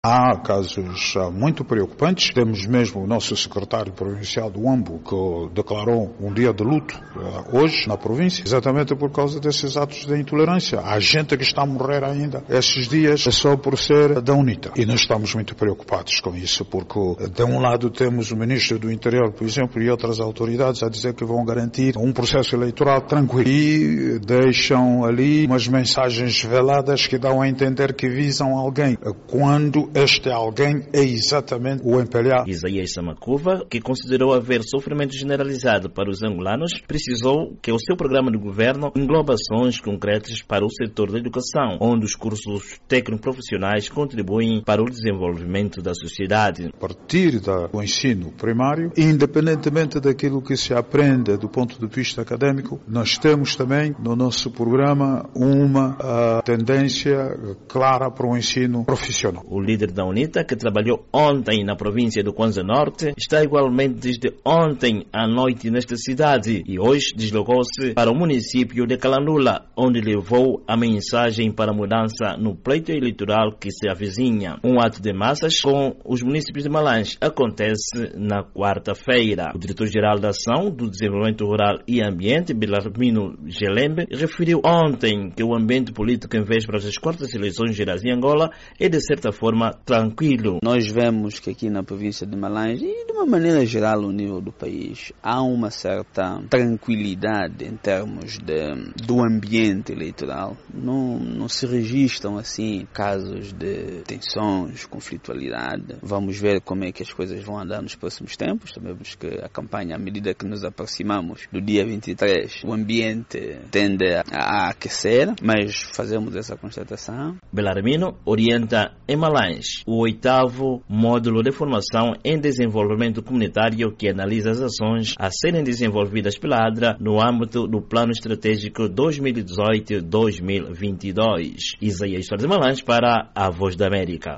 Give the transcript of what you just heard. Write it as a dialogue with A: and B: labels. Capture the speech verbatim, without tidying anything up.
A: Há casos muito preocupantes. Temos mesmo o nosso secretário provincial do Huambo que declarou um dia de luto hoje na província, exatamente por causa desses atos de intolerância. Há gente que está a morrer ainda esses dias só por ser da UNITA. E nós estamos muito preocupados com isso, porque de um lado temos o Ministro do Interior, por exemplo, e outras autoridades a dizer que vão garantir um processo eleitoral tranquilo. E deixam ali umas mensagens veladas que dão a entender que visam alguém, quando este alguém é exatamente o M P L A.
B: Isaías Samacuva, que considerou haver sofrimento generalizado para os angolanos, precisou que o seu programa de governo engloba ações concretas para o setor da educação, onde os cursos técnico-profissionais contribuem para o desenvolvimento da sociedade.
A: A partir do ensino primário, independentemente daquilo que se aprende do ponto de vista acadêmico, nós temos também no nosso programa uma uh, tendência clara para o ensino profissional.
B: O líder da UNITA, que trabalhou ontem na província do Kwanza Norte, está igualmente desde ontem à noite nesta cidade e hoje deslocou-se para o município de Calandula, onde levou a mensagem para a mudança no pleito eleitoral que se avizinha. Um ato de massas com os municípios de Malanje acontece na quarta-feira. O diretor-geral da Ação do Desenvolvimento Rural e Ambiente, Belarmino Gelembe, referiu ontem que o ambiente político em vésperas das quartas eleições gerais em Angola é de certa forma tranquilo.
C: Nós vemos que aqui na província de Malanje e de uma maneira geral no nível do país há uma certa tranquilidade em termos de, do ambiente eleitoral. Não, não se registram assim casos de tensões, conflitualidade. Vamos ver como é que as coisas vão andar nos próximos tempos. Sabemos que a campanha, à medida que nos aproximamos do dia vinte e três, o ambiente tende a, a aquecer, mas fazemos essa constatação.
B: Belarmino orienta em Malanje o oitavo módulo de formação em desenvolvimento comunitário que analisa as ações a serem desenvolvidas pela ADRA no âmbito do Plano Estratégico dois mil e dezoito a dois mil e vinte e dois. Isaías de Malanje para a Voz da América.